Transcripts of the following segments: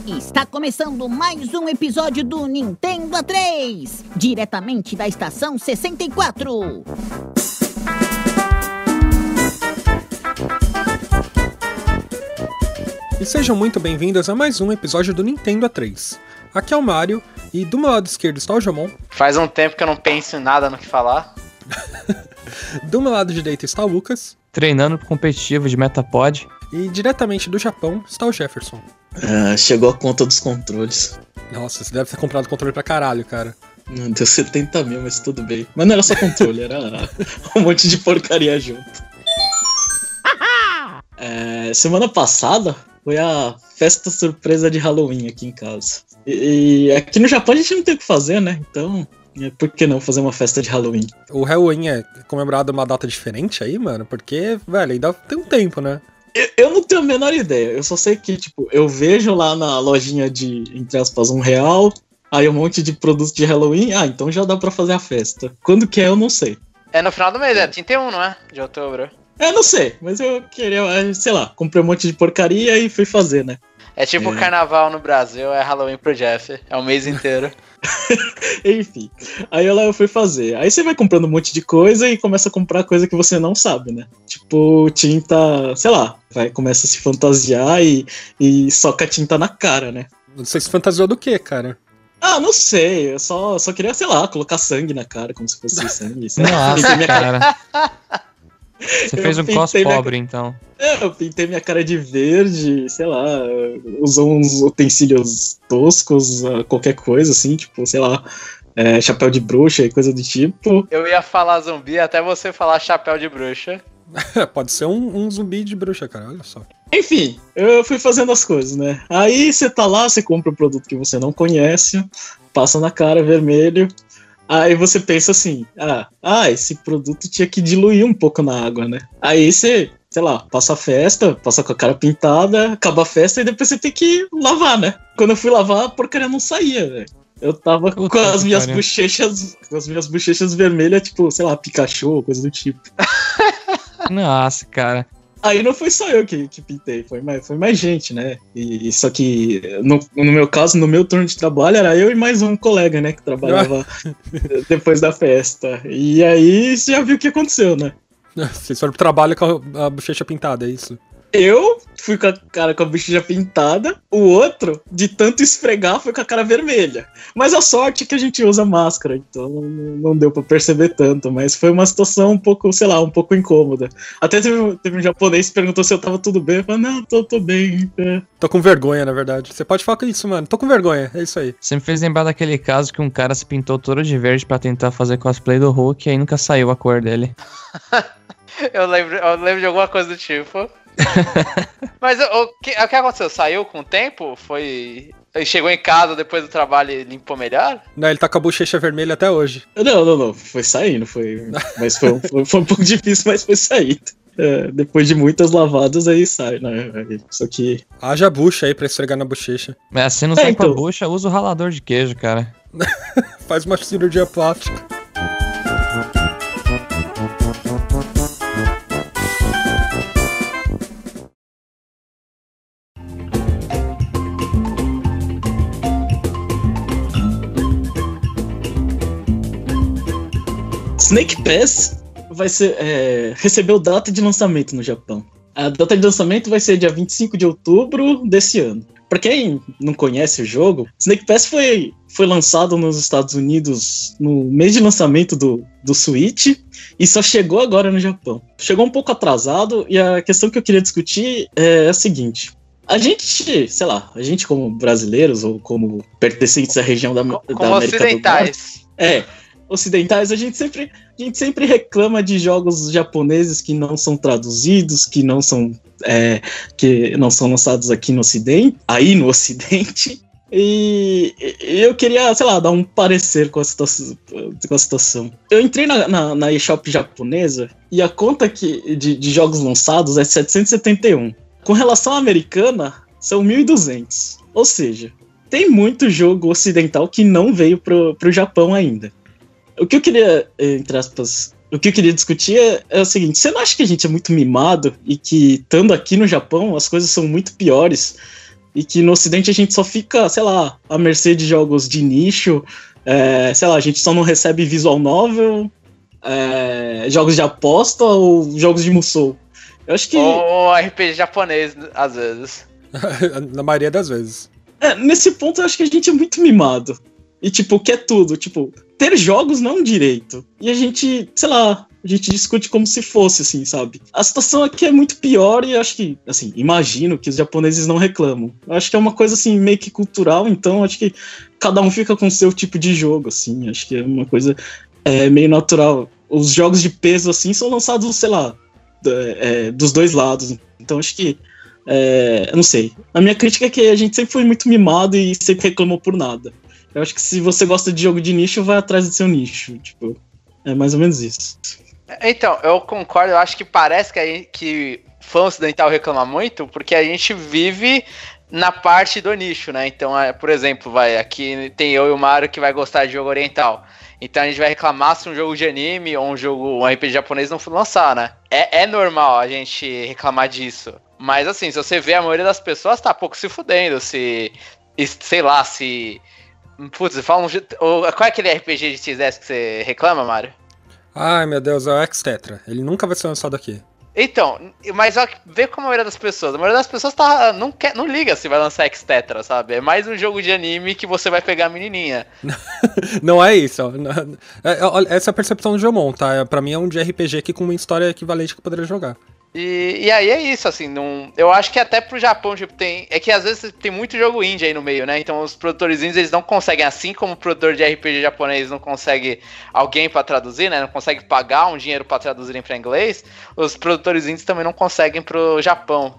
Está começando mais um episódio do Nintendo A3, diretamente da estação 64. E sejam muito bem-vindos a mais um episódio do Nintendo A3. Aqui é o Mario, e do meu lado esquerdo está o Jomon. Faz um tempo que eu não penso em nada no que falar. Do meu lado direito está o Lucas. Treinando pro competitivo de Metapod. E diretamente do Japão está o Jefferson. Chegou a conta dos controles. Nossa, você deve ter comprado controle pra caralho, cara. Não, deu 70 mil, mas tudo bem. Mas não era só controle, era um monte de porcaria junto. Semana passada foi a festa surpresa de Halloween aqui em casa. E aqui no Japão a gente não tem o que fazer, né? Então, por que não fazer uma festa de Halloween? O Halloween é comemorado uma data diferente aí, mano? Porque, velho, ainda tem um tempo, né? Eu não tenho a menor ideia. Eu só sei que, tipo, eu vejo lá na lojinha de, entre aspas, R$1, aí um monte de produtos de Halloween. Então já dá pra fazer a festa. Quando que é, eu não sei. É no final do mês, é 31, não é? De outubro. Não sei, mas eu queria, sei lá, comprei um monte de porcaria e fui fazer, né? É tipo carnaval no Brasil, é Halloween pro Jeff. É o mês inteiro. Enfim, aí eu fui fazer. Aí você vai comprando um monte de coisa e começa a comprar coisa que você não sabe, né? Tipo, tinta, sei lá, começa a se fantasiar e soca tinta na cara, né? Você se fantasiou do quê, cara? Não sei, eu só queria, sei lá, colocar sangue na cara, como se fosse sangue. Nossa, minha cara. Você fez um cos pobre, então. Eu pintei minha cara de verde, sei lá, usou uns utensílios toscos, qualquer coisa assim, tipo, sei lá, chapéu de bruxa e coisa do tipo. Eu ia falar zumbi até você falar chapéu de bruxa. Pode ser um zumbi de bruxa, cara, olha só. Enfim, eu fui fazendo as coisas, né? Aí você tá lá, você compra um produto que você não conhece, passa na cara vermelho. Aí você pensa assim, esse produto tinha que diluir um pouco na água, né? Aí você, sei lá, passa a festa, passa com a cara pintada, acaba a festa e depois você tem que lavar, né? Quando eu fui lavar, a porcaria não saía, velho. Eu tava com as minhas bochechas vermelhas, tipo, sei lá, Pikachu, coisa do tipo. Nossa, cara. Aí não foi só eu que pintei, foi mais gente, né? E só que, no meu caso, no meu turno de trabalho, era eu e mais um colega, né? Que trabalhava depois da festa. E aí você já viu o que aconteceu, né? Vocês foram pro trabalho com a bochecha pintada, é isso? Eu fui com a cara com a bochecha pintada, o outro, de tanto esfregar, foi com a cara vermelha. Mas a sorte é que a gente usa máscara, então não deu pra perceber tanto, mas foi uma situação um pouco, sei lá, um pouco incômoda. Até teve um japonês que perguntou se eu tava tudo bem, eu falei, não, tô bem. Tô com vergonha, na verdade. Você pode falar com isso, mano, tô com vergonha, é isso aí. Você me fez lembrar daquele caso que um cara se pintou todo de verde pra tentar fazer cosplay do Hulk e aí nunca saiu a cor dele. Eu lembro de alguma coisa do tipo. Mas o que aconteceu? Saiu com o tempo? Ele chegou em casa depois do trabalho e limpou melhor? Não, ele tá com a bochecha vermelha até hoje. Não. Foi saindo, mas foi um pouco difícil, mas foi saindo. Depois de muitas lavadas, aí sai, né? Só que... Haja bucha aí pra esfregar na bochecha. Mas se não sai com a bucha, usa o ralador de queijo, cara. Faz uma cirurgia plástica. Snake Pass recebeu data de lançamento no Japão. A data de lançamento vai ser dia 25 de outubro desse ano. Pra quem não conhece o jogo, Snake Pass foi lançado nos Estados Unidos no mês de lançamento do Switch e só chegou agora no Japão. Chegou um pouco atrasado e a questão que eu queria discutir é a seguinte. A gente como brasileiros ou como pertencentes à região da América ocidentais. Do Norte... ocidentais, a gente sempre reclama de jogos japoneses que não são traduzidos, que não são lançados aqui no Ocidente, e eu queria, sei lá, dar um parecer com a situação. Eu entrei na eShop japonesa e a conta de jogos lançados é 771. Com relação à americana, são 1.200. Ou seja, tem muito jogo ocidental que não veio pro Japão ainda. O que eu queria, entre aspas, o que eu queria discutir é o seguinte: você não acha que a gente é muito mimado e que, estando aqui no Japão, as coisas são muito piores e que no ocidente a gente só fica, sei lá, à mercê de jogos de nicho, sei lá, a gente só não recebe visual novel, jogos de aposta ou jogos de Musou. Eu acho que... Ou RPG japonês, às vezes. Na maioria das vezes. Nesse ponto eu acho que a gente é muito mimado. E, tipo, quer tudo. Tipo, ter jogos não é um direito. E a gente, sei lá, a gente discute como se fosse, assim, sabe? A situação aqui é muito pior e eu acho que, assim, imagino que os japoneses não reclamam. Eu acho que é uma coisa, assim, meio que cultural, então acho que cada um fica com o seu tipo de jogo, assim. Acho que é uma coisa meio natural. Os jogos de peso, assim, são lançados, sei lá, dos dois lados. Então acho que, eu não sei. A minha crítica é que a gente sempre foi muito mimado e sempre reclamou por nada. Eu acho que se você gosta de jogo de nicho, vai atrás do seu nicho. Tipo, é mais ou menos isso. Então, eu concordo. Eu acho que parece que fã ocidental reclama muito, porque a gente vive na parte do nicho, né? Então, por exemplo, aqui tem eu e o Mario que vai gostar de jogo oriental. Então a gente vai reclamar se um jogo de anime ou um RPG japonês não for lançar, né? É normal a gente reclamar disso. Mas assim, se você vê, a maioria das pessoas tá pouco se fudendo. Sei lá, se... Putz, fala qual é aquele RPG de XS que você reclama, Mario? Ai, meu Deus, é o X-Tetra. Ele nunca vai ser lançado aqui. Então, mas vê como a maioria das pessoas. A maioria das pessoas não liga se vai lançar X-Tetra, sabe? É mais um jogo de anime que você vai pegar a menininha. Não é isso. Essa é a percepção do Jomon, tá? Pra mim é um de RPG aqui com uma história equivalente que eu poderia jogar. E aí é isso, assim, eu acho que até pro Japão, tipo, é que às vezes tem muito jogo indie aí no meio, né? Então os produtores indies, eles não conseguem, assim como o produtor de RPG japonês não consegue alguém pra traduzir, né? Não consegue pagar um dinheiro pra traduzirem pra inglês, os produtores indies também não conseguem pro Japão.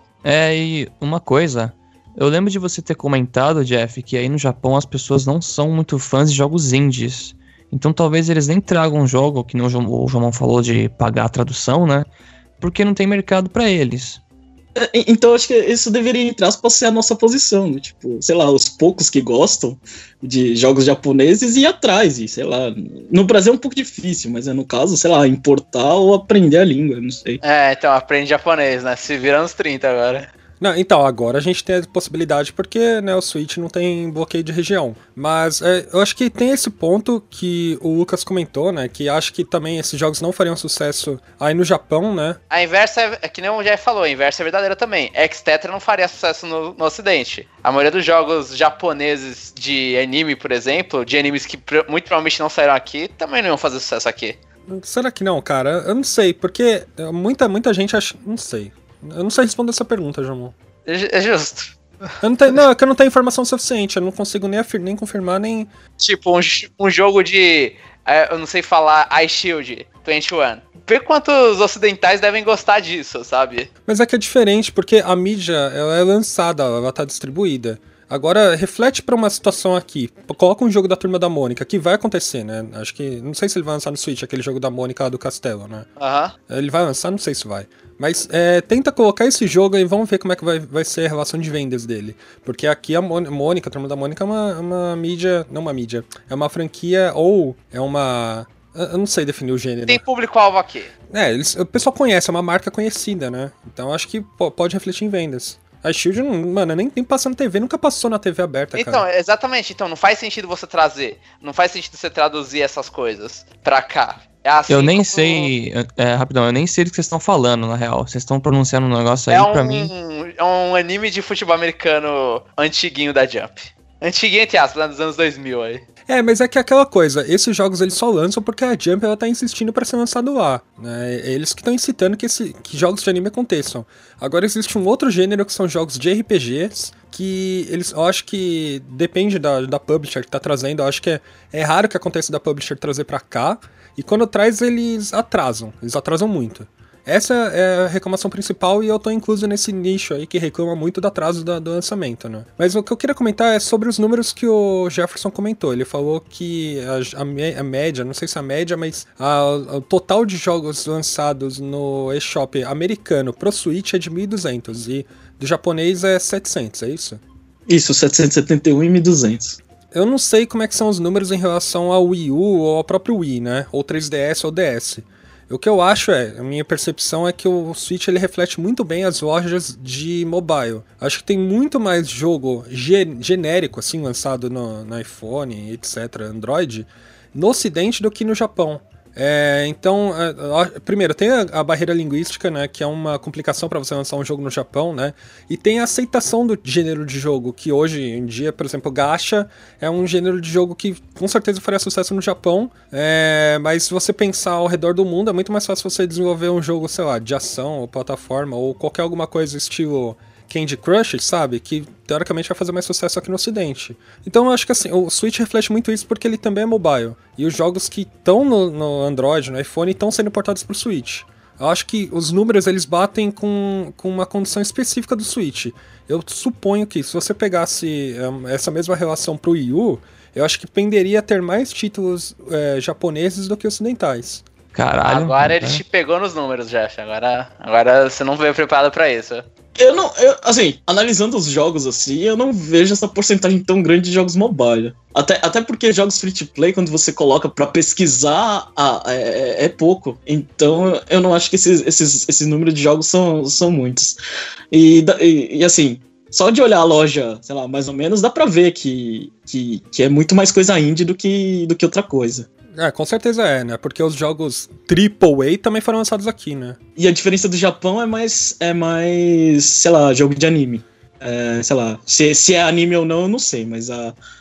E uma coisa, eu lembro de você ter comentado, Jeff, que aí no Japão as pessoas não são muito fãs de jogos indies. Então talvez eles nem tragam um jogo, que o Jomon falou de pagar a tradução, né? Porque não tem mercado pra eles. Então acho que isso deveria entrar pra ser a nossa posição, né? Tipo, sei lá, os poucos que gostam de jogos japoneses ir atrás, e sei lá, no Brasil é um pouco difícil, mas no caso, sei lá, importar ou aprender a língua, não sei. Então aprende japonês, né? Se vira nos 30 agora. Não, então, agora a gente tem a possibilidade porque, né, o Switch não tem bloqueio de região. Mas eu acho que tem esse ponto que o Lucas comentou, né, que acha que também esses jogos não fariam sucesso aí no Japão, né? A inversa é que nem o Jeff falou, a inversa é verdadeira também. X-Tetra não faria sucesso no ocidente. A maioria dos jogos japoneses de anime, por exemplo, de animes que muito provavelmente não saíram aqui, também não iam fazer sucesso aqui. Será que não, cara? Eu não sei, porque muita gente acha... Não sei. Eu não sei responder essa pergunta, Jamon. É justo. É que eu não tenho informação suficiente, eu não consigo nem confirmar, nem... Tipo, um jogo de... eu não sei falar, iShield 21. Vê quantos ocidentais devem gostar disso, sabe? Mas é que é diferente, porque a mídia, ela é lançada, ela tá distribuída. Agora, reflete pra uma situação aqui. Coloca um jogo da Turma da Mônica, que vai acontecer, né? Acho que... Não sei se ele vai lançar no Switch, aquele jogo da Mônica lá do Castelo, né? Ele vai lançar? Não sei se vai. Mas tenta colocar esse jogo e vamos ver como é que vai ser a relação de vendas dele. Porque aqui a Mônica, a Turma da Mônica é uma mídia... Não uma mídia. É uma franquia ou é uma... Eu não sei definir o gênero. Tem público-alvo aqui. O pessoal conhece, é uma marca conhecida, né? Então acho que pode refletir em vendas. A Shield, mano, nem passa na TV, nunca passou na TV aberta, cara. Então, exatamente. Então, não faz sentido você trazer. Não faz sentido você traduzir essas coisas pra cá. Assim eu nem sei... rapidão, eu nem sei do que vocês estão falando, na real. Vocês estão pronunciando um negócio aí pra mim... É um anime de futebol americano antiguinho da Jump. Antiguinho, entre aspas, lá dos anos 2000 aí. Mas é que aquela coisa, esses jogos eles só lançam porque a Jump ela tá insistindo pra ser lançado lá, né? Eles que estão incitando que jogos de anime aconteçam. Agora existe um outro gênero que são jogos de RPGs, que eu acho que depende da publisher que tá trazendo, eu acho que é raro que aconteça da publisher trazer pra cá, e quando traz eles atrasam muito. Essa é a reclamação principal e eu tô incluso nesse nicho aí que reclama muito do atraso do lançamento, né? Mas o que eu queria comentar é sobre os números que o Jefferson comentou. Ele falou que a média, não sei se é a média, mas o total de jogos lançados no eShop americano pro Switch é de 1.200 e do japonês é 700, é isso? Isso, 771 e 1.200. Eu não sei como é que são os números em relação ao Wii U ou ao próprio Wii, né? Ou 3DS ou DS. O que eu acho a minha percepção é que o Switch ele reflete muito bem as lojas de mobile. Acho que tem muito mais jogo genérico, assim, lançado no iPhone, etc., Android, no Ocidente do que no Japão. Então, primeiro, tem a barreira linguística, né, que é uma complicação para você lançar um jogo no Japão, né, e tem a aceitação do gênero de jogo, que hoje em dia, por exemplo, gacha é um gênero de jogo que com certeza faria sucesso no Japão, mas se você pensar ao redor do mundo, é muito mais fácil você desenvolver um jogo, sei lá, de ação ou plataforma, ou qualquer alguma coisa estilo Candy Crush, sabe? Que teoricamente vai fazer mais sucesso aqui no Ocidente. Então eu acho que assim, o Switch reflete muito isso porque ele também é mobile. E os jogos que estão no Android, no iPhone, estão sendo portados pro Switch. Eu acho que os números eles batem com uma condição específica do Switch. Eu suponho que se você pegasse essa mesma relação pro Wii U, eu acho que penderia a ter mais títulos japoneses do que ocidentais. Caralho. Agora ele te pegou nos números, Jeff. Agora você não veio preparado pra isso. Assim, analisando os jogos assim, eu não vejo essa porcentagem tão grande de jogos mobile. Até porque jogos free to play, quando você coloca pra pesquisar, é pouco. Então eu não acho que esse número de jogos são muitos. E assim, só de olhar a loja, sei lá, mais ou menos, dá pra ver que é muito mais coisa indie do que outra coisa. Com certeza né? Porque os jogos AAA também foram lançados aqui, né? E a diferença do Japão é mais sei lá, jogo de anime. Sei lá, se é anime ou não, eu não sei, mas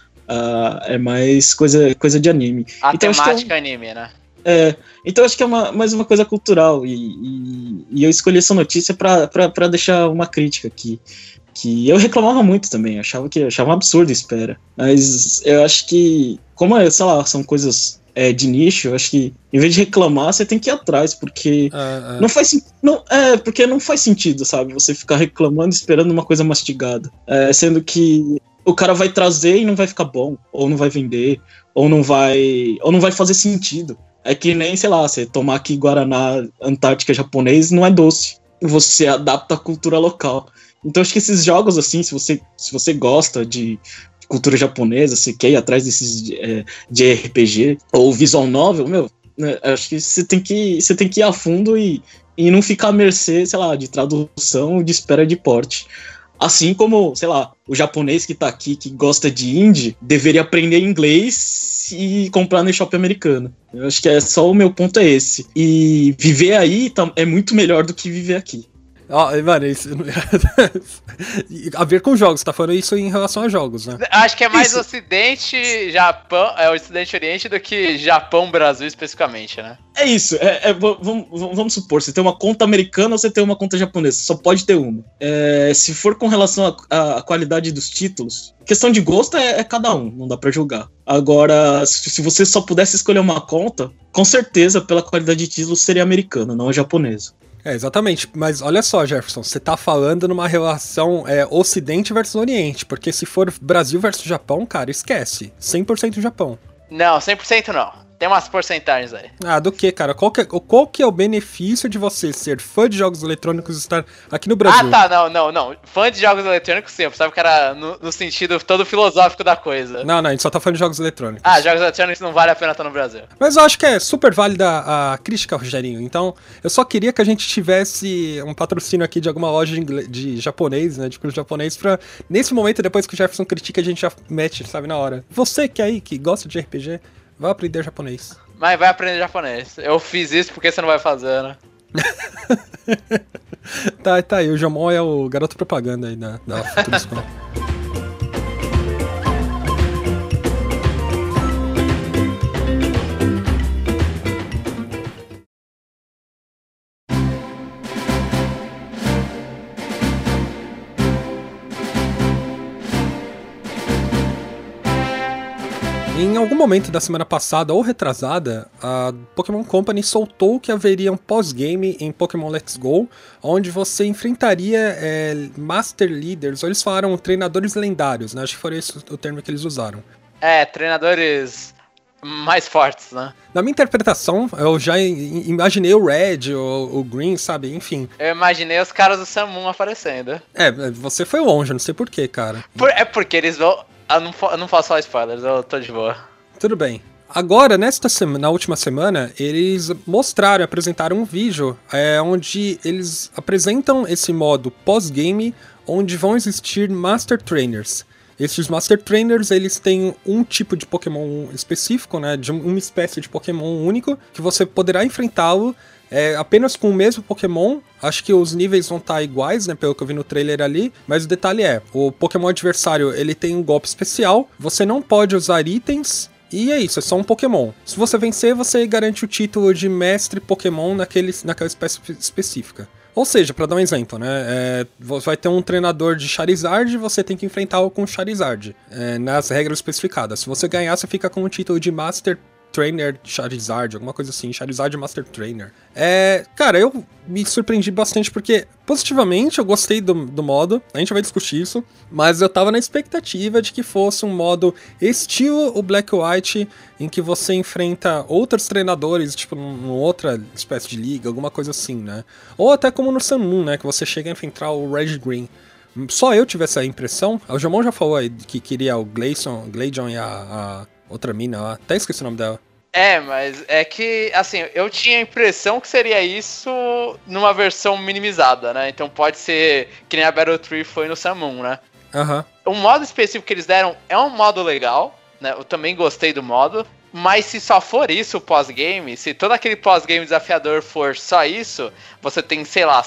é mais coisa de anime. A então, temática anime, né? Então acho que é mais uma coisa cultural. E eu escolhi essa notícia pra deixar uma crítica aqui. Que eu reclamava muito também, achava um absurdo, espera. Mas eu acho que, como sei lá, são coisas de nicho, eu acho que em vez de reclamar, você tem que ir atrás, porque porque não faz sentido, sabe? Você ficar reclamando esperando uma coisa mastigada. Sendo que o cara vai trazer e não vai ficar bom, ou não vai vender, ou não vai fazer sentido. É que nem, sei lá, você tomar aqui Guaraná Antártica japonês não é doce. Você adapta a cultura local. Então acho que esses jogos, assim, se você gosta de cultura japonesa, você quer ir atrás desses de RPG ou visual novel, acho que você tem que ir a fundo e não ficar à mercê, sei lá, de tradução ou de espera de porte. Assim como, sei lá, o japonês que tá aqui, que gosta de indie, deveria aprender inglês e comprar no shopping americano. Eu acho que só o meu ponto é esse. E viver aí é muito melhor do que viver aqui. Mano, isso a ver com jogos, você tá falando isso em relação a jogos, né? Acho que é mais Ocidente, Japão, Ocidente e Oriente do que Japão, Brasil especificamente, né? É isso, vamos supor, você tem uma conta americana ou você tem uma conta japonesa, só pode ter uma. Se for com relação à qualidade dos títulos, questão de gosto é cada um, não dá pra julgar. Agora, se você só pudesse escolher uma conta, com certeza, pela qualidade de títulos, seria americana, não a japonesa. Exatamente, mas olha só, Jefferson, você tá falando numa relação Ocidente versus Oriente, porque se for Brasil versus Japão, cara, esquece, 100% Japão. Não, 100% não. Tem umas porcentagens aí. Do que, cara? Qual que é o benefício de você ser fã de jogos eletrônicos e estar aqui no Brasil? Não. Fã de jogos eletrônicos, sim. Eu pensava que era no sentido todo filosófico da coisa. Não, a gente só tá falando de jogos eletrônicos. Jogos eletrônicos não vale a pena estar no Brasil. Mas eu acho que é super válida a crítica, Rogerinho. Então, eu só queria que a gente tivesse um patrocínio aqui de alguma loja de japonês, né? De curso japonês, pra nesse momento, depois que o Jefferson critica, a gente já mete, sabe, na hora. Você que aí, que gosta de RPG, vai aprender japonês. Mas vai aprender japonês. Eu fiz isso porque você não vai fazer, né? Tá aí. O Jomon é o garoto propaganda aí da Futura Escola. Em algum momento da semana passada ou retrasada, a Pokémon Company soltou que haveria um pós-game em Pokémon Let's Go, onde você enfrentaria Master Leaders, ou eles falaram treinadores lendários, né? Acho que foi esse o termo que eles usaram. Treinadores mais fortes, né? Na minha interpretação, eu já imaginei o Red, o Green, sabe? Enfim. Eu imaginei os caras do Samun aparecendo. Você foi longe, não sei porquê, cara. Porque eles vão... Eu não posso falar spoilers, eu tô de boa. Tudo bem. Agora, na última semana, eles apresentaram um vídeo onde eles apresentam esse modo pós-game, onde vão existir Master Trainers. Esses Master Trainers, eles têm um tipo de Pokémon específico, né, de uma espécie de Pokémon único, que você poderá enfrentá-lo apenas com o mesmo Pokémon. Acho que os níveis vão estar iguais, né, pelo que eu vi no trailer ali, mas o detalhe o Pokémon adversário, ele tem um golpe especial, você não pode usar itens, e é isso, é só um Pokémon. Se você vencer, você garante o título de mestre Pokémon naquela espécie específica. Ou seja, pra dar um exemplo, né, vai ter um treinador de Charizard e você tem que enfrentá-lo com Charizard, nas regras especificadas. Se você ganhar, você fica com o título de Master Trainer Charizard, alguma coisa assim, Charizard Master Trainer. Cara, eu me surpreendi bastante porque, positivamente, eu gostei do modo, a gente vai discutir isso, mas eu tava na expectativa de que fosse um modo estilo o Black White, em que você enfrenta outros treinadores, tipo, numa outra espécie de liga, alguma coisa assim, né? Ou até como no Sun Moon, né, que você chega a enfrentar o Red Green. Só eu tive essa impressão. O Jomon já falou aí que queria o Glaceon e a outra mina lá, até esqueci o nome dela. Mas é que, assim, eu tinha a impressão que seria isso numa versão minimizada, né? Então pode ser que nem a Battle Tree foi no Sun Moon, né? O modo específico que eles deram é um modo legal, né? Eu também gostei do modo, mas se só for isso o pós-game, se todo aquele pós-game desafiador for só isso, você tem, sei lá,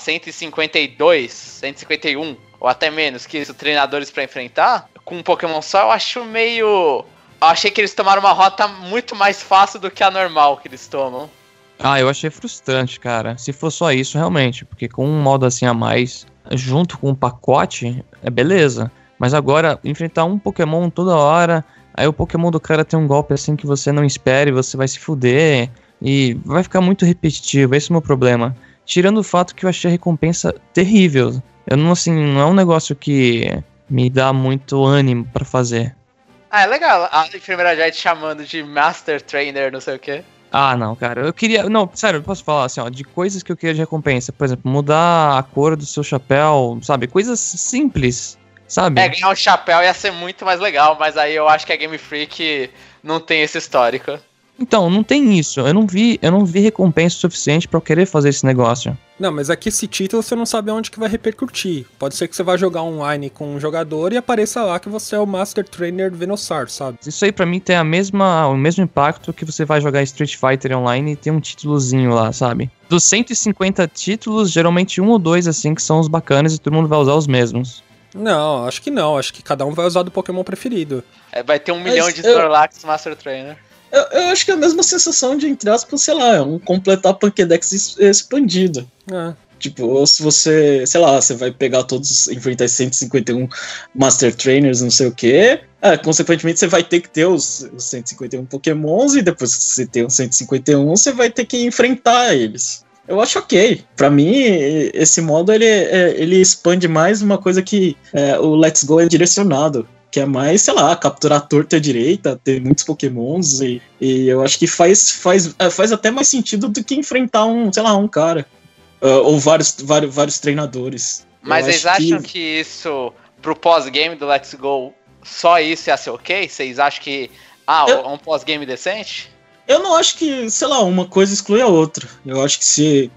152, 151, ou até menos que isso, treinadores pra enfrentar, com um Pokémon só, eu acho meio... Eu achei que eles tomaram uma rota muito mais fácil do que a normal que eles tomam. Eu achei frustrante, cara. Se for só isso, realmente. Porque com um modo assim a mais, junto com um pacote, beleza. Mas agora, enfrentar um Pokémon toda hora, aí o Pokémon do cara tem um golpe assim que você não espera e você vai se fuder. E vai ficar muito repetitivo, esse é o meu problema. Tirando o fato que eu achei a recompensa terrível. Não é um negócio que me dá muito ânimo pra fazer. É legal, a enfermeira já te chamando de Master Trainer, não sei o quê. Não, cara, eu queria... Não, sério, eu posso falar assim, ó, de coisas que eu queria de recompensa. Por exemplo, mudar a cor do seu chapéu, sabe? Coisas simples, sabe? Ganhar um chapéu ia ser muito mais legal, mas aí eu acho que a Game Freak não tem esse histórico. Então, não tem isso. Eu não vi recompensa suficiente pra eu querer fazer esse negócio. Não, mas aqui esse título você não sabe onde que vai repercutir. Pode ser que você vá jogar online com um jogador e apareça lá que você é o Master Trainer do Venusaur, sabe? Isso aí pra mim tem o mesmo impacto que você vai jogar Street Fighter online e tem um títulozinho lá, sabe? Dos 150 títulos, geralmente 1 ou 2 assim que são os bacanas e todo mundo vai usar os mesmos. Não, acho que não. Acho que cada um vai usar do Pokémon preferido. Vai ter 1 milhão de Snorlax Master Trainer. Eu acho que é a mesma sensação de, entre aspas, sei lá, completar Pokédex expandido. Tipo, se você, sei lá, você vai pegar todos, enfrentar 151 Master Trainers, não sei o quê, consequentemente você vai ter que ter os 151 Pokémons e depois que você ter os 151, você vai ter que enfrentar eles. Eu acho ok. Pra mim, esse modo, ele expande mais uma coisa que o Let's Go é direcionado. Que é mais, sei lá, capturar a torta à direita, ter muitos Pokémons, e eu acho que faz até mais sentido do que enfrentar um cara. Ou vários treinadores. Mas vocês acham que isso, pro pós-game do Let's Go, só isso ia ser ok? Vocês acham que, um pós-game decente? Eu não acho que, sei lá, uma coisa exclui a outra. Eu acho que se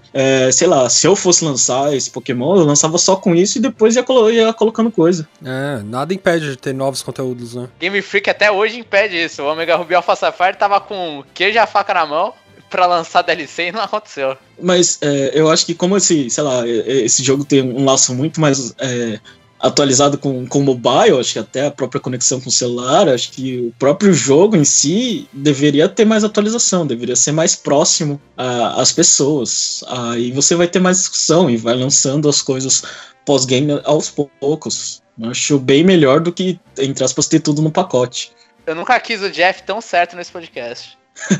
eu fosse lançar esse Pokémon, eu lançava só com isso e depois ia colocando coisa. Nada impede de ter novos conteúdos, né? Game Freak até hoje impede isso. O Omega Ruby Alpha Sapphire tava com queijo e a faca na mão pra lançar DLC e não aconteceu. Mas eu acho que como esse jogo tem um laço muito mais... atualizado com mobile, acho que até a própria conexão com o celular, acho que o próprio jogo em si deveria ter mais atualização, deveria ser mais próximo às pessoas. Aí você vai ter mais discussão e vai lançando as coisas pós-game aos poucos. Eu acho bem melhor do que, entre aspas, ter tudo no pacote. Eu nunca quis o Jeff tão certo nesse podcast.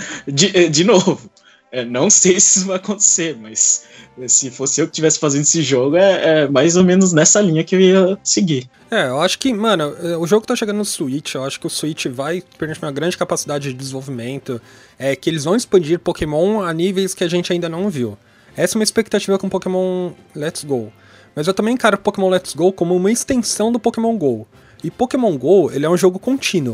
De novo, não sei se isso vai acontecer, mas se fosse eu que estivesse fazendo esse jogo, é mais ou menos nessa linha que eu ia seguir. Eu acho que, mano, o jogo tá chegando no Switch, eu acho que o Switch vai permitir uma grande capacidade de desenvolvimento, que eles vão expandir Pokémon a níveis que a gente ainda não viu. Essa é uma expectativa com Pokémon Let's Go. Mas eu também encaro Pokémon Let's Go como uma extensão do Pokémon GO. E Pokémon GO, ele é um jogo contínuo.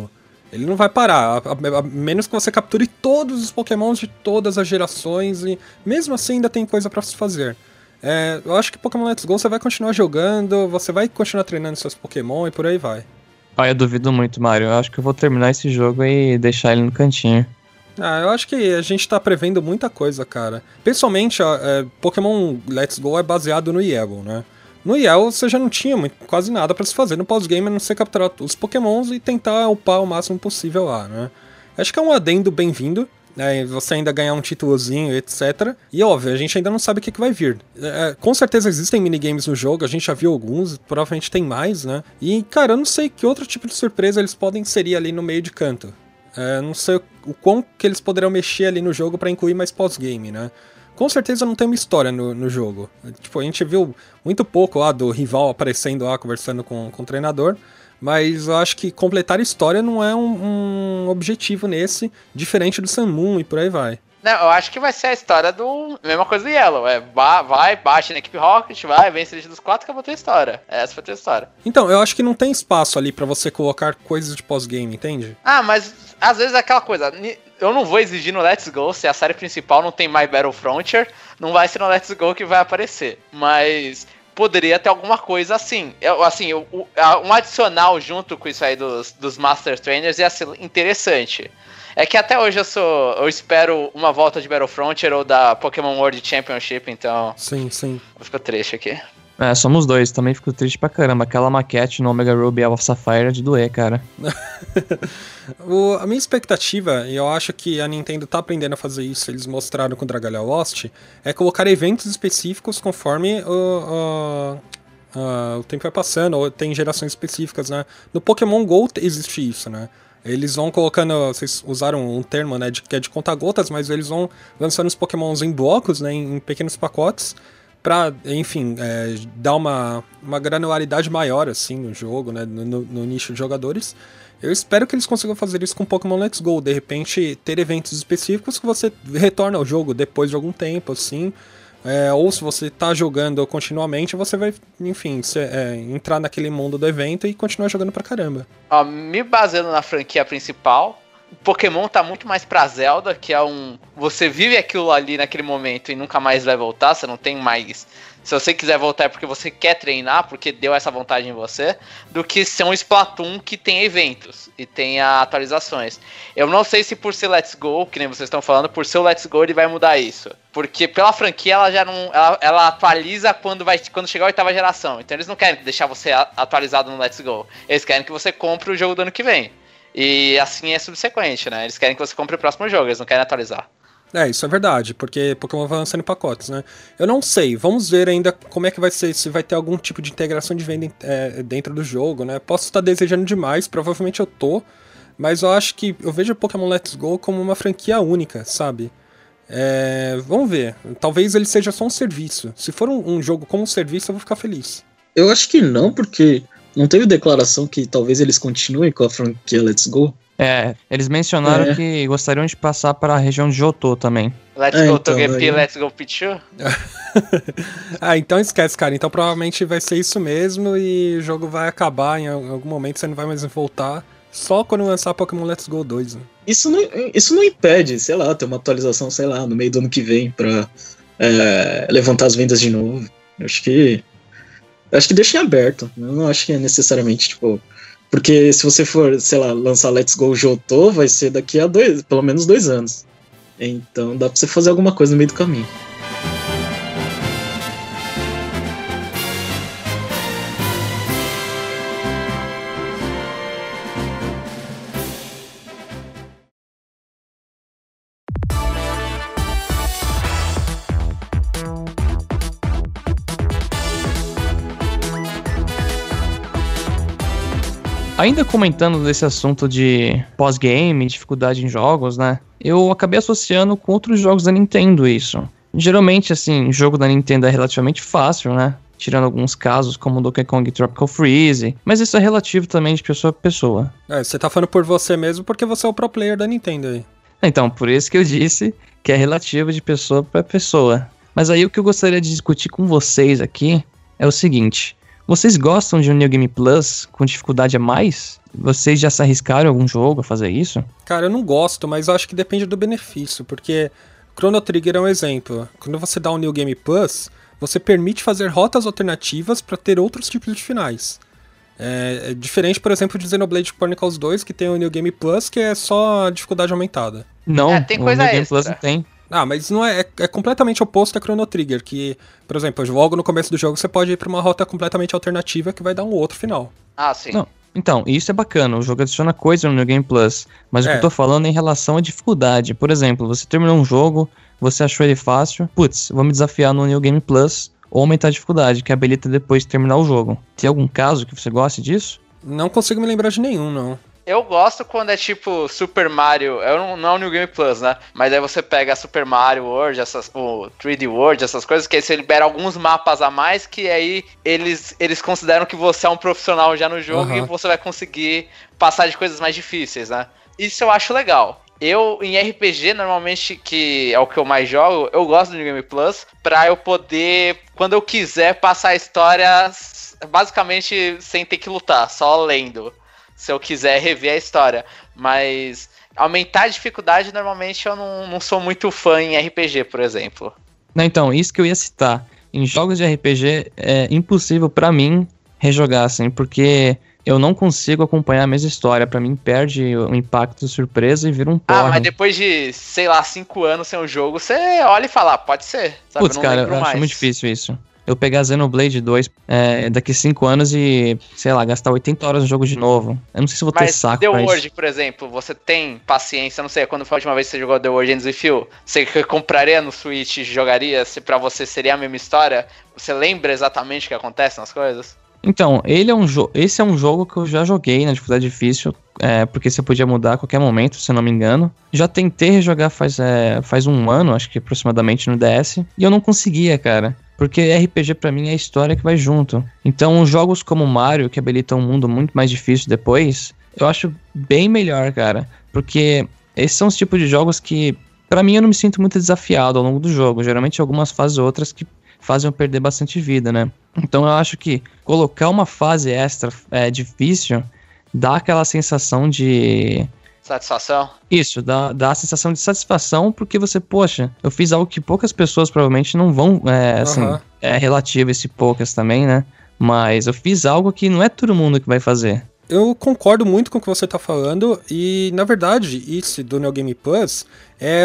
Ele não vai parar, a menos que você capture todos os Pokémons de todas as gerações, e mesmo assim ainda tem coisa pra se fazer. Eu acho que Pokémon Let's Go você vai continuar jogando, você vai continuar treinando seus Pokémon e por aí vai. Eu duvido muito, Mario. Eu acho que eu vou terminar esse jogo e deixar ele no cantinho. Eu acho que a gente tá prevendo muita coisa, cara. Pessoalmente, Pokémon Let's Go é baseado no Yellow, né? No Yellow você já não tinha quase nada pra se fazer no pós-game, a não ser capturar os Pokémons e tentar upar o máximo possível lá, né? Acho que é um adendo bem-vindo, né? Você ainda ganhar um títulozinho, etc. E óbvio, a gente ainda não sabe o que vai vir. Com certeza existem minigames no jogo, a gente já viu alguns, provavelmente tem mais, né? E, cara, eu não sei que outro tipo de surpresa eles podem inserir ali no meio de canto. Não sei o quão que eles poderão mexer ali no jogo pra incluir mais pós-game, né? Com certeza não tem uma história no jogo. Tipo, a gente viu muito pouco lá do rival aparecendo lá, conversando com o treinador, mas eu acho que completar a história não é um objetivo nesse, diferente do Sun Moon e por aí vai. Não, eu acho que vai ser a história do... Mesma coisa do Yellow. Vai, baixa na equipe Rocket, vence a Liga dos 4, acabou a tua história. Essa foi a tua história. Então, eu acho que não tem espaço ali pra você colocar coisas de pós-game, entende? Mas às vezes é aquela coisa... Eu não vou exigir no Let's Go, se a série principal não tem My Battle Frontier, não vai ser no Let's Go que vai aparecer. Mas poderia ter alguma coisa assim. Um adicional junto com isso aí dos Master Trainers ia ser interessante. É que até hoje eu espero uma volta de Battle Frontier ou da Pokémon World Championship, então... Sim. Ficou triste aqui. Somos dois, também fico triste pra caramba. Aquela maquete no Omega Ruby Alpha Sapphire é de doer, cara. A minha expectativa, e eu acho que a Nintendo tá aprendendo a fazer isso, eles mostraram com Dragalia Lost, é colocar eventos específicos conforme o tempo vai passando, ou tem gerações específicas, né? No Pokémon GO existe isso, né? Eles vão colocando, vocês usaram um termo, né, que é de conta-gotas, mas eles vão lançando os Pokémons em blocos, né, em pequenos pacotes, pra, enfim, dar uma granularidade maior, assim, no jogo, né, no nicho de jogadores. Eu espero que eles consigam fazer isso com Pokémon Let's Go, de repente ter eventos específicos que você retorna ao jogo depois de algum tempo, assim, ou se você tá jogando continuamente, você vai, enfim, entrar naquele mundo do evento e continuar jogando pra caramba. Me baseando na franquia principal, Pokémon tá muito mais pra Zelda, que é você vive aquilo ali naquele momento e nunca mais vai voltar, você não tem mais... Se você quiser voltar é porque você quer treinar, porque deu essa vontade em você, do que ser um Splatoon que tem eventos e tem atualizações. Eu não sei se por ser Let's Go, que nem vocês estão falando, por ser o Let's Go ele vai mudar isso. Porque pela franquia ela já não... Ela atualiza quando chegar a 8ª geração. Então eles não querem deixar você atualizado no Let's Go. Eles querem que você compre o jogo do ano que vem. E assim é subsequente, né? Eles querem que você compre o próximo jogo, eles não querem atualizar. Isso é verdade, porque Pokémon vai lançando em pacotes, né? Eu não sei, vamos ver ainda como é que vai ser, se vai ter algum tipo de integração de venda dentro do jogo, né? Posso estar desejando demais, provavelmente eu tô, mas eu acho que eu vejo Pokémon Let's Go como uma franquia única, sabe? Vamos ver, talvez ele seja só um serviço. Se for um jogo como um serviço, eu vou ficar feliz. Eu acho que não, porque não teve declaração que talvez eles continuem com a franquia Let's Go? Eles mencionaram que gostariam de passar para a região de Johto também. Let's Go Togepi, Let's Go Pichu? Então esquece, cara. Então provavelmente vai ser isso mesmo e o jogo vai acabar em algum momento, você não vai mais voltar. Só quando lançar Pokémon Let's Go 2, né? Isso não impede, sei lá, ter uma atualização, sei lá, no meio do ano que vem pra levantar as vendas de novo. Eu acho que deixa em aberto. Eu não acho que é necessariamente, tipo... Porque se você for, sei lá, lançar Let's Go Johto, vai ser daqui a pelo menos 2 anos. Então dá pra você fazer alguma coisa no meio do caminho. Ainda comentando desse assunto de pós-game, dificuldade em jogos, né? Eu acabei associando com outros jogos da Nintendo isso. Geralmente, assim, jogo da Nintendo é relativamente fácil, né? Tirando alguns casos como Donkey Kong Tropical Freeze. Mas isso é relativo também de pessoa pra pessoa. Você tá falando por você mesmo porque você é o pro player da Nintendo aí. Então, por isso que eu disse que é relativo de pessoa pra pessoa. Mas aí o que eu gostaria de discutir com vocês aqui é o seguinte... Vocês gostam de um New Game Plus com dificuldade a mais? Vocês já se arriscaram em algum jogo a fazer isso? Cara, eu não gosto, mas eu acho que depende do benefício, porque Chrono Trigger é um exemplo. Quando você dá um New Game Plus, você permite fazer rotas alternativas para ter outros tipos de finais. É diferente, por exemplo, de Xenoblade Chronicles 2, que tem o New Game Plus, que é só dificuldade aumentada. Não, tem o coisa New Game extra. Plus não tem. Ah, mas não é completamente oposto a Chrono Trigger, que, por exemplo, logo no começo do jogo você pode ir pra uma rota completamente alternativa que vai dar um outro final. Ah, sim. Não. Então, isso é bacana, o jogo adiciona coisa no New Game Plus, mas o que eu tô falando é em relação à dificuldade. Por exemplo, você terminou um jogo, você achou ele fácil, putz, vou me desafiar no New Game Plus, ou aumentar a dificuldade, que habilita depois de terminar o jogo. Tem algum caso que você goste disso? Não consigo me lembrar de nenhum, não. Eu gosto quando é tipo Super Mario, não é o New Game Plus, né? Mas aí você pega Super Mario World, o 3D World, essas coisas, que aí você libera alguns mapas a mais, que aí eles consideram que você é um profissional já no jogo e você vai conseguir passar de coisas mais difíceis, né? Isso eu acho legal. Eu, em RPG, normalmente, que é o que eu mais jogo, eu gosto do New Game Plus, pra eu poder, quando eu quiser, passar a história basicamente sem ter que lutar, só lendo. Se eu quiser rever a história. Mas aumentar a dificuldade, normalmente eu não sou muito fã em RPG, por exemplo. Não, então, isso que eu ia citar. Em jogos de RPG, é impossível pra mim rejogar, assim, porque eu não consigo acompanhar a mesma história. Pra mim, perde o impacto de surpresa e vira um porre. Mas depois de, sei lá, 5 anos sem o jogo, você olha e fala, pode ser. Sabe? Putz, cara, eu acho muito difícil isso. Eu pegar Xenoblade 2 daqui 5 anos e, sei lá, gastar 80 horas no jogo de novo. Eu não sei se vou ter saco pra isso. Mas The World, isso. por exemplo, você tem paciência, não sei, quando foi a última vez que você jogou The World Ends With You? Você compraria no Switch e jogaria? Se pra você seria a mesma história? Você lembra exatamente o que acontece nas coisas? Então, esse é um jogo que eu já joguei na dificuldade difícil, porque você podia mudar a qualquer momento, se eu não me engano. Já tentei rejogar faz um ano, acho que aproximadamente no DS, e eu não conseguia, cara. Porque RPG pra mim é a história que vai junto. Então, jogos como Mario, que habilitam um mundo muito mais difícil depois, eu acho bem melhor, cara. Porque esses são os tipos de jogos que, pra mim, eu não me sinto muito desafiado ao longo do jogo. Geralmente, algumas fases ou outras que fazem eu perder bastante vida, né? Então, eu acho que colocar uma fase extra difícil dá aquela sensação de... satisfação? Isso, dá a sensação de satisfação, porque você, poxa, eu fiz algo que poucas pessoas provavelmente não vão, assim, é relativo esse poucas também, né? Mas eu fiz algo que não é todo mundo que vai fazer. Eu concordo muito com o que você tá falando, e na verdade, isso do New Game Plus é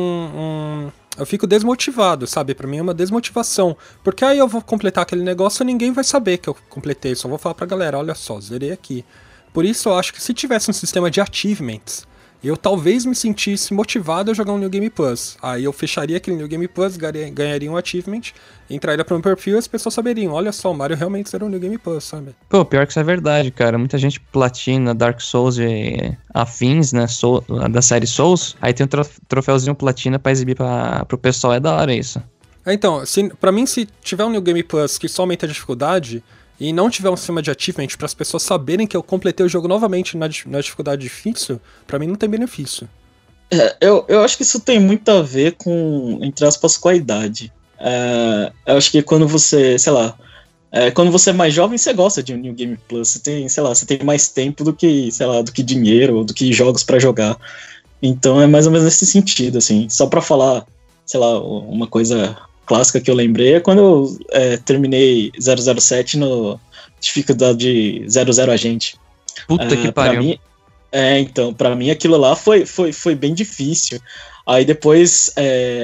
eu fico desmotivado, sabe? Pra mim é uma desmotivação, porque aí eu vou completar aquele negócio e ninguém vai saber que eu completei, só vou falar pra galera, olha só, zerei aqui. Por isso eu acho que se tivesse um sistema de achievements, eu talvez me sentisse motivado a jogar um New Game Plus. Aí eu fecharia aquele New Game Plus, ganharia um achievement, entraria pro meu perfil e as pessoas saberiam, olha só, o Mario realmente zerou um New Game Plus, sabe? Pô, pior que isso é verdade, cara. Muita gente platina Dark Souls e afins, né, da série Souls, aí tem um troféuzinho platina pra exibir pro pessoal, é da hora isso. Então, pra mim, se tiver um New Game Plus que só aumenta a dificuldade... e não tiver um sistema de achievement para as pessoas saberem que eu completei o jogo novamente na dificuldade difícil, pra mim não tem benefício. Eu acho que isso tem muito a ver com, entre aspas, com a idade. Eu acho que quando você, sei lá, quando você é mais jovem, você gosta de um New Game Plus. Você tem, sei lá, você tem mais tempo do que, sei lá, do que dinheiro, ou do que jogos para jogar. Então é mais ou menos nesse sentido, assim. Só pra falar, sei lá, uma coisa clássica que eu lembrei é quando eu terminei 007 no dificuldade 00 Agente. Puta que pariu. Então, pra mim aquilo lá foi bem difícil. Aí depois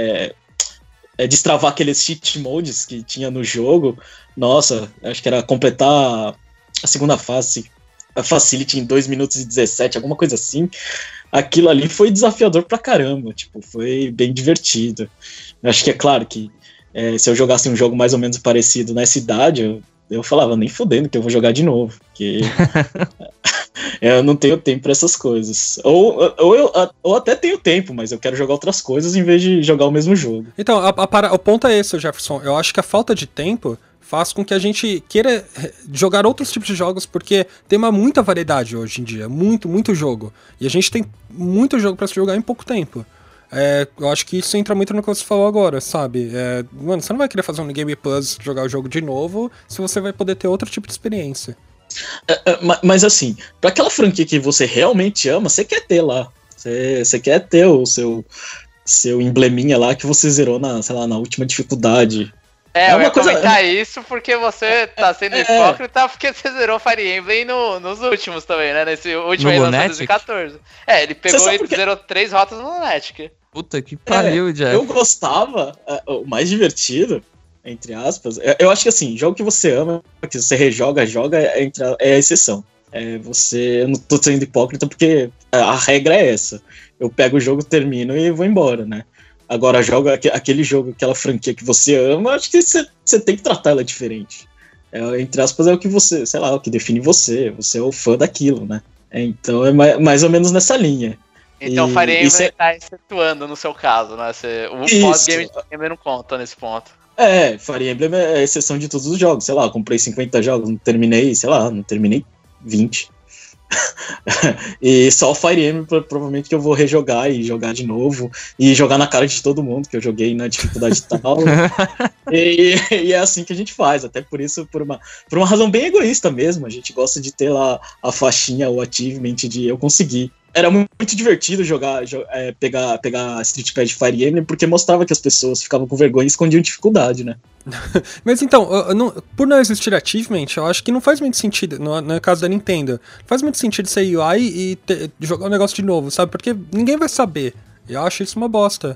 destravar aqueles cheat modes que tinha no jogo, nossa, acho que era completar a segunda fase, a Facility em 2 minutos e 17, alguma coisa assim. Aquilo ali foi desafiador pra caramba, tipo, foi bem divertido. Acho que é claro que se eu jogasse um jogo mais ou menos parecido nessa idade, eu falava, nem fudendo que eu vou jogar de novo, porque eu não tenho tempo pra essas coisas. Ou até tenho tempo, mas eu quero jogar outras coisas em vez de jogar o mesmo jogo. Então, o ponto é esse, Jefferson. Eu acho que a falta de tempo faz com que a gente queira jogar outros tipos de jogos, porque tem muita variedade hoje em dia, muito jogo. E a gente tem muito jogo pra se jogar em pouco tempo. Eu acho que isso entra muito no que você falou agora, sabe? Mano, você não vai querer fazer um New Game Plus, jogar o jogo de novo, se você vai poder ter outro tipo de experiência. Mas assim, pra aquela franquia que você realmente ama, você quer ter lá. Você quer ter o seu embleminha lá que você zerou na última dificuldade. Eu ia comentar isso porque você tá sendo hipócrita porque você zerou Fire Emblem nos últimos também, né? Nesse último aí lançado em 2014. Ele pegou e zerou 3 rotas no Lunatic. Puta que pariu, Jeff. Eu gostava, o mais divertido, entre aspas, eu acho que assim, jogo que você ama, que você rejoga, é a exceção. Eu não tô sendo hipócrita porque a regra é essa. Eu pego o jogo, termino e vou embora, né? Agora, joga aquele jogo, aquela franquia que você ama, acho que você tem que tratar ela diferente. Entre aspas, é o que você, sei lá, o que define você. Você é o fã daquilo, né? Então é mais ou menos nessa linha. Então, Fire Emblem tá excetuando no seu caso, né? O pós-game não conta nesse ponto. Fire Emblem é a exceção de todos os jogos. Sei lá, eu comprei 50 jogos, não terminei 20. E só o Fire Emblem provavelmente que eu vou rejogar e jogar de novo e jogar na cara de todo mundo que eu joguei na dificuldade tal. e é assim que a gente faz, até por isso, por uma razão bem egoísta mesmo, a gente gosta de ter lá a faixinha, o achievement de eu conseguir. Era muito divertido pegar Street Pass de Fire Emblem, porque mostrava que as pessoas ficavam com vergonha e escondiam dificuldade, né? Mas então, por não existir achievement, eu acho que não faz muito sentido, no caso da Nintendo, não faz muito sentido você ir lá e jogar o negócio de novo, sabe? Porque ninguém vai saber. Eu acho isso uma bosta.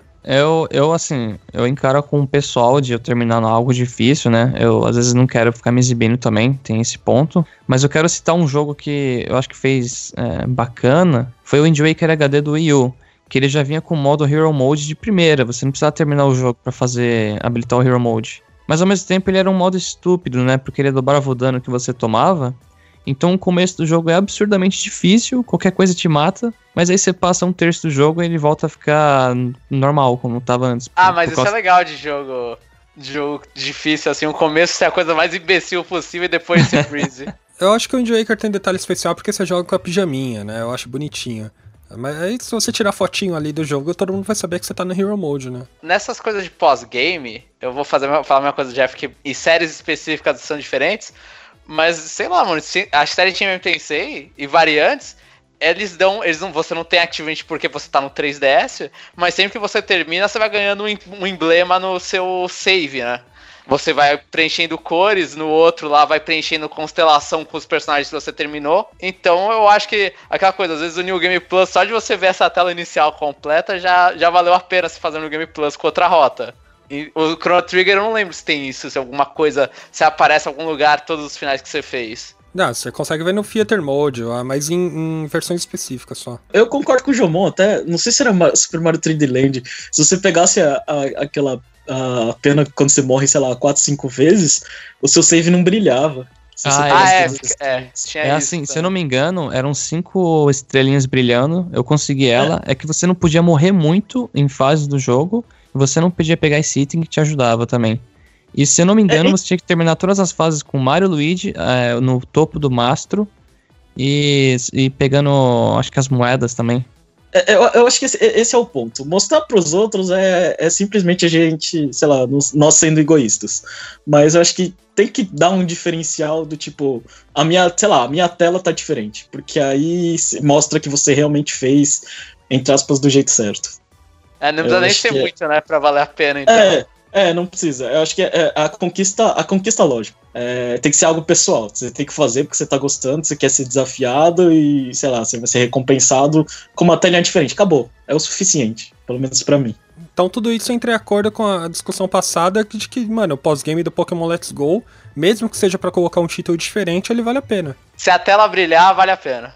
Eu encaro com o pessoal de eu terminar algo difícil, né? Eu, às vezes, não quero ficar me exibindo também, tem esse ponto. Mas eu quero citar um jogo que eu acho que fez bacana. Foi o Wind Waker HD do Wii U. Que ele já vinha com o modo Hero Mode de primeira. Você não precisava terminar o jogo pra habilitar o Hero Mode. Mas, ao mesmo tempo, ele era um modo estúpido, né? Porque ele dobrava o dano que você tomava. Então o começo do jogo é absurdamente difícil, qualquer coisa te mata, mas aí você passa um terço do jogo e ele volta a ficar normal, como estava antes. Mas isso é legal de jogo difícil, assim, o começo é a coisa mais imbecil possível e depois se freeze. Eu acho que o Wind Waker tem detalhe especial porque você joga com a pijaminha, né? Eu acho bonitinho. Mas aí se você tirar fotinho ali do jogo, todo mundo vai saber que você tá no Hero Mode, né? Nessas coisas de pós-game, eu vou falar uma coisa do Jeff, que em séries específicas são diferentes. Mas, sei lá, mano, a série Shin Megami Tensei e variantes, você não tem achievement porque você tá no 3DS, mas sempre que você termina, você vai ganhando um emblema no seu save, né? Você vai preenchendo cores, no outro lá vai preenchendo constelação com os personagens que você terminou. Então eu acho que aquela coisa, às vezes o New Game Plus, só de você ver essa tela inicial completa, já valeu a pena se fazer um New Game Plus com outra rota. E o Chrono Trigger eu não lembro se tem isso, se alguma coisa, se aparece em algum lugar todos os finais que você fez. Não, você consegue ver no Theater Mode, mas em versões específicas só. Eu concordo com o Jomon, até, não sei se era Super Mario 3D Land, se você pegasse aquela pena quando você morre, sei lá, 4, 5 vezes, o seu save não brilhava. Tinha assim, se eu não me engano, eram 5 estrelinhas brilhando, eu consegui ela, é que você não podia morrer muito em fases do jogo, você não podia pegar esse item que te ajudava também. E se eu não me engano, você tinha que terminar todas as fases com Mario e Luigi no topo do mastro e pegando, acho que as moedas também. Eu acho que esse é o ponto. Mostrar pros outros é simplesmente a gente, sei lá, nós sendo egoístas. Mas eu acho que tem que dar um diferencial do tipo, a minha tela tá diferente. Porque aí mostra que você realmente fez, entre aspas, do jeito certo. Não precisa nem ser muito, né, pra valer a pena, então. Não precisa. Eu acho que a conquista lógica. Tem que ser algo pessoal. Você tem que fazer porque você tá gostando, você quer ser desafiado e, sei lá, você vai ser recompensado com uma telinha diferente. Acabou. É o suficiente, pelo menos pra mim. Então tudo isso entra em acordo com a discussão passada de que, mano, o pós-game do Pokémon Let's Go, mesmo que seja pra colocar um título diferente, ele vale a pena. Se a tela brilhar, vale a pena.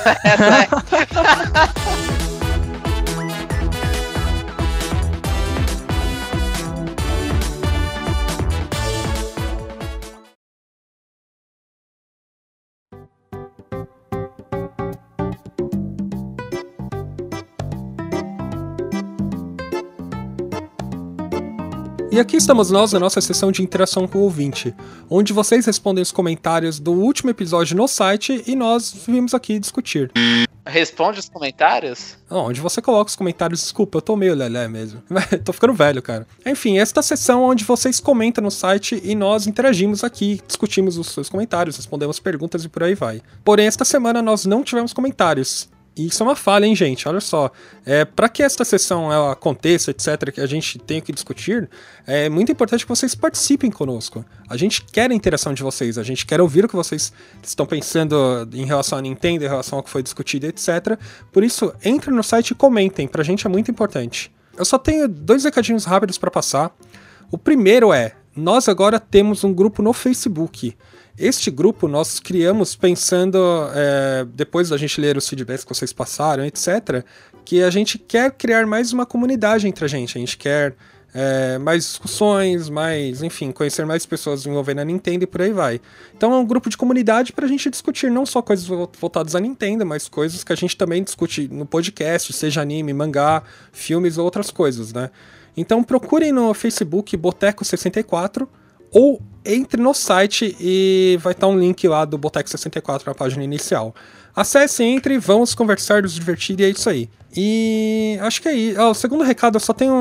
E aqui estamos nós na nossa sessão de interação com o ouvinte, onde vocês respondem os comentários do último episódio no site e nós vimos aqui discutir. responde os comentários? Onde você coloca os comentários, desculpa, eu tô meio lelé mesmo. Tô ficando velho, cara. Enfim, esta sessão onde vocês comentam no site e nós interagimos aqui, discutimos os seus comentários, respondemos perguntas e por aí vai. Porém, esta semana nós não tivemos comentários. E isso é uma falha, hein, gente? Olha só. Para que esta sessão aconteça, etc., que a gente tenha que discutir, é muito importante que vocês participem conosco. A gente quer a interação de vocês, a gente quer ouvir o que vocês estão pensando em relação à Nintendo, em relação ao que foi discutido, etc. Por isso, entrem no site e comentem, pra gente é muito importante. Eu só tenho 2 recadinhos rápidos para passar. O primeiro nós agora temos um grupo no Facebook. Este grupo nós criamos pensando, depois da gente ler os feedbacks que vocês passaram, etc., que a gente quer criar mais uma comunidade entre a gente quer mais discussões, enfim, conhecer mais pessoas envolvendo a Nintendo e por aí vai. Então é um grupo de comunidade pra gente discutir não só coisas voltadas à Nintendo, mas coisas que a gente também discute no podcast, seja anime, mangá, filmes ou outras coisas, né? Então procurem no Facebook Boteco 64 ou entre no site e vai estar um link lá do Boteco 64 na página inicial. Acesse, entre, vamos conversar, nos divertir e é isso aí. E acho que é isso. O segundo recado, eu só tenho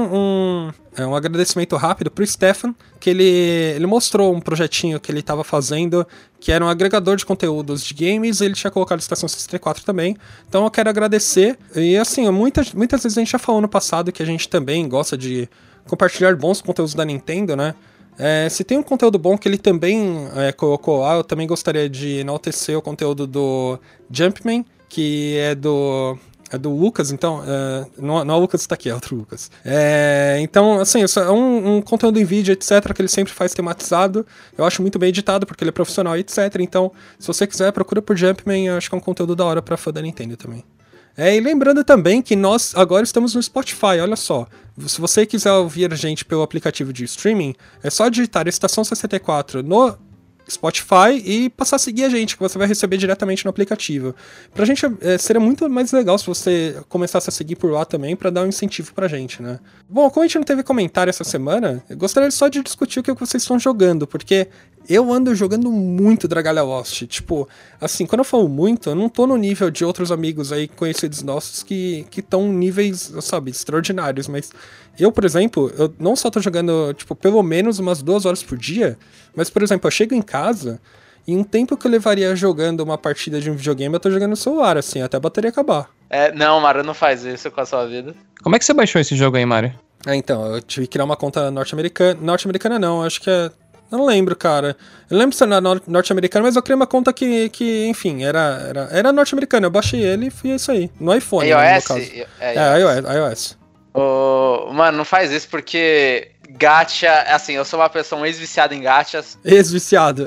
um agradecimento rápido pro Stefan, que ele mostrou um projetinho que ele estava fazendo, que era um agregador de conteúdos de games, ele tinha colocado a Estação 64 também, então eu quero agradecer. E assim, muitas vezes a gente já falou no passado que a gente também gosta de compartilhar bons conteúdos da Nintendo, né? Se tem um conteúdo bom que ele também colocou lá, eu também gostaria de enaltecer o conteúdo do Jumpman, que é do Lucas, então, não é o Lucas que está aqui, é outro Lucas. Então, assim, é um conteúdo em vídeo, etc., que ele sempre faz tematizado, eu acho muito bem editado, porque ele é profissional, etc., então, se você quiser, procura por Jumpman, eu acho que é um conteúdo da hora pra fã da Nintendo também. E lembrando também que nós agora estamos no Spotify, olha só. Se você quiser ouvir a gente pelo aplicativo de streaming, é só digitar Estação 64 no Spotify e passar a seguir a gente, que você vai receber diretamente no aplicativo. Pra gente seria muito mais legal se você começasse a seguir por lá também, pra dar um incentivo pra gente, né? Bom, como a gente não teve comentário essa semana, eu gostaria só de discutir o que vocês estão jogando, porque eu ando jogando muito Dragalia Lost. Tipo, assim, quando eu falo muito, eu não tô no nível de outros amigos aí conhecidos nossos que estão em níveis, sabe, extraordinários, mas eu, por exemplo, eu não só tô jogando, tipo, pelo menos umas 2 horas por dia, mas, por exemplo, eu chego em casa e um tempo que eu levaria jogando uma partida de um videogame, eu tô jogando no celular, assim, até a bateria acabar. Não, Mário, não faz isso com a sua vida. Como é que você baixou esse jogo aí, Mário? Então, eu tive que criar uma conta norte-americana. Norte-americana não, acho que é... Eu não lembro, cara. Eu lembro se era norte-americano, mas eu criei uma conta que enfim, era norte-americana. Eu baixei ele e fui isso aí. No iPhone, iOS? Né, no caso. iOS. Mano, não faz isso porque gacha, assim, eu sou uma pessoa um ex-viciado em gachas. Ex-viciado,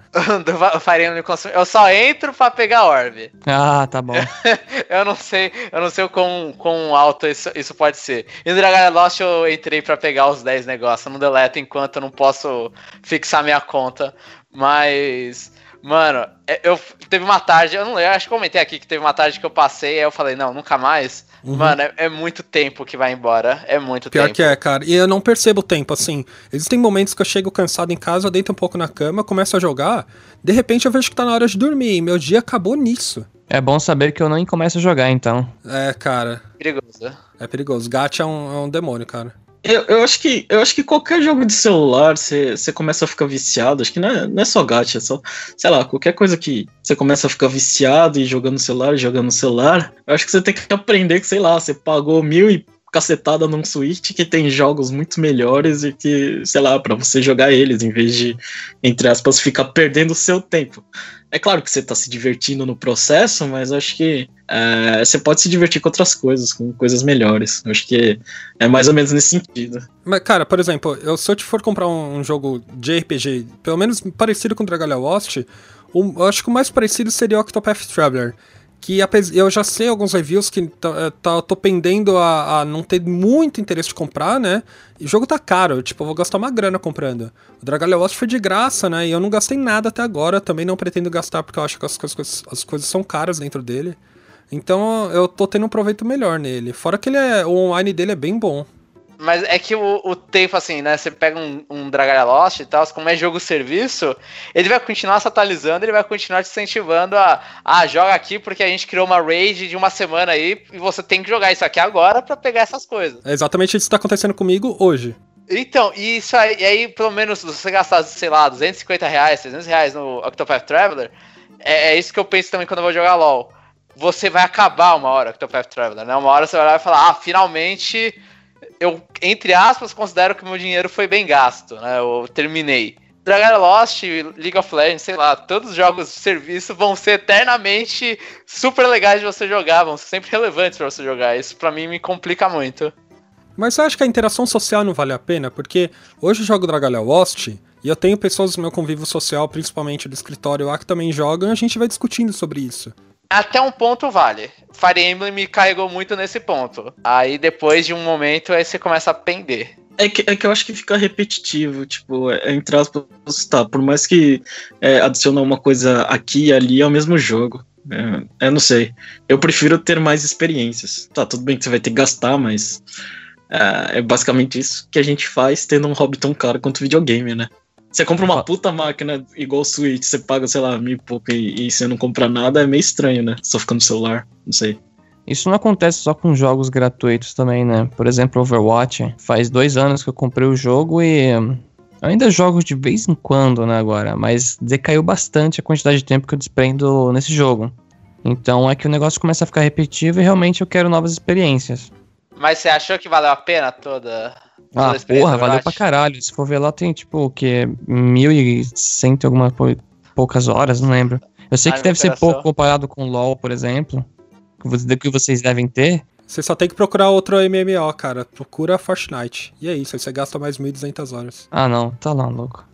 do Fire Emblem Consumidor. Eu só entro pra pegar orbe. Ah, tá bom. eu não sei o quão alto isso pode ser. E no Dragalia Lost eu entrei pra pegar os 10 negócios. Eu não deleto enquanto eu não posso fixar minha conta. Mas... Mano, teve uma tarde, eu acho que comentei aqui que teve uma tarde que eu passei, aí eu falei, não, nunca mais. Uhum. Mano, é muito tempo que vai embora, é muito tempo. Pior que é, cara, e eu não percebo o tempo, assim, existem momentos que eu chego cansado em casa, eu deito um pouco na cama, começo a jogar, de repente eu vejo que tá na hora de dormir, e meu dia acabou nisso. É bom saber que eu nem começo a jogar, então. Cara. Perigoso. É perigoso, gacha é um demônio, cara. Eu acho que qualquer jogo de celular você começa a ficar viciado. Acho que não é só gacha, é só, sei lá, qualquer coisa que você começa a ficar viciado e jogando no celular. Eu acho que você tem que aprender que, sei lá, você pagou 1.000 e cacetada num Switch que tem jogos muito melhores e que, sei lá, pra você jogar eles em vez de, entre aspas, ficar perdendo o seu tempo. É claro que você tá se divertindo no processo, mas eu acho que você pode se divertir com outras coisas, com coisas melhores. Eu acho que é mais ou menos nesse sentido. Mas, cara, por exemplo, se eu te for comprar um jogo de RPG, pelo menos parecido com Dragalia Lost, eu acho que o mais parecido seria o Octopath Traveler. Que eu já sei alguns reviews que tô pendendo a não ter muito interesse de comprar, né? E o jogo tá caro, tipo, eu vou gastar uma grana comprando. O Dragalia Lost foi de graça, né? E eu não gastei nada até agora, também não pretendo gastar porque eu acho que as coisas são caras dentro dele. Então eu tô tendo um proveito melhor nele. Fora que o online dele é bem bom. Mas é que o tempo, assim, né? Você pega um Dragalia Lost e tal, como é jogo-serviço, ele vai continuar se atualizando, ele vai continuar te incentivando a joga aqui porque a gente criou uma raid de uma semana aí e você tem que jogar isso aqui agora pra pegar essas coisas. É exatamente isso que tá acontecendo comigo hoje. Então, isso aí, e aí, pelo menos, se você gastar, sei lá, R$250, R$300 no Octopath Traveler, é isso que eu penso também quando eu vou jogar LoL. Você vai acabar uma hora Octopath Traveler, né? Uma hora você vai olhar e falar, finalmente... Eu, entre aspas, considero que o meu dinheiro foi bem gasto, né? Eu terminei. Dragalia Lost, League of Legends, sei lá, todos os jogos de serviço vão ser eternamente super legais de você jogar, vão ser sempre relevantes pra você jogar. Isso pra mim me complica muito. Mas você acha que a interação social não vale a pena? Porque hoje eu jogo Dragalia Lost e eu tenho pessoas no meu convívio social, principalmente do escritório lá, que também jogam e a gente vai discutindo sobre isso. Até um ponto vale. Fire Emblem me carregou muito nesse ponto. Aí depois de um momento, aí você começa a pender. É que eu acho que fica repetitivo, tipo, entre aspas, tá, por mais que adiciona uma coisa aqui e ali, é o mesmo jogo. Eu não sei. Eu prefiro ter mais experiências. Tá, tudo bem que você vai ter que gastar, mas é basicamente isso que a gente faz tendo um hobby tão caro quanto videogame, né? Você compra uma puta máquina igual o Switch, você paga, sei lá, 1.000 e pouco e você não compra nada, é meio estranho, né? Só fica no celular, não sei. Isso não acontece só com jogos gratuitos também, né? Por exemplo, Overwatch. Faz 2 anos que eu comprei o jogo e eu ainda jogo de vez em quando, né, agora. Mas decaiu bastante a quantidade de tempo que eu desprendo nesse jogo. Então é que o negócio começa a ficar repetitivo e realmente eu quero novas experiências. Mas você achou que valeu a pena toda Ah, porra, valeu pra caralho. Se for ver lá, tem tipo o quê? 1.100 e algumas poucas horas, não lembro. Eu sei que deve ser pouco comparado com LoL, por exemplo, que vocês devem ter. Você só tem que procurar outro MMO, cara. Procura Fortnite. E é isso, aí você gasta mais 1.200 horas. Ah, não. Tá lá, louco.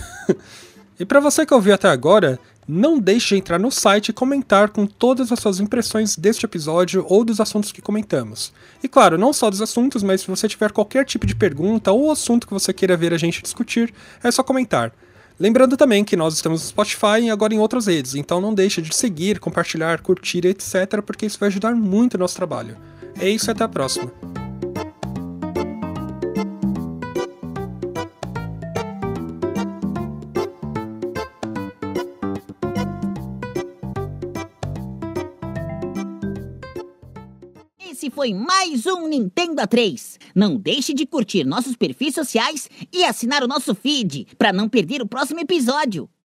E pra você que ouviu até agora, não deixe de entrar no site e comentar com todas as suas impressões deste episódio ou dos assuntos que comentamos. E claro, não só dos assuntos, mas se você tiver qualquer tipo de pergunta ou assunto que você queira ver a gente discutir, é só comentar. Lembrando também que nós estamos no Spotify e agora em outras redes, então não deixe de seguir, compartilhar, curtir, etc, porque isso vai ajudar muito o nosso trabalho. É isso e até a próxima. Esse foi mais um Nintendo A3. Não deixe de curtir nossos perfis sociais e assinar o nosso feed para não perder o próximo episódio.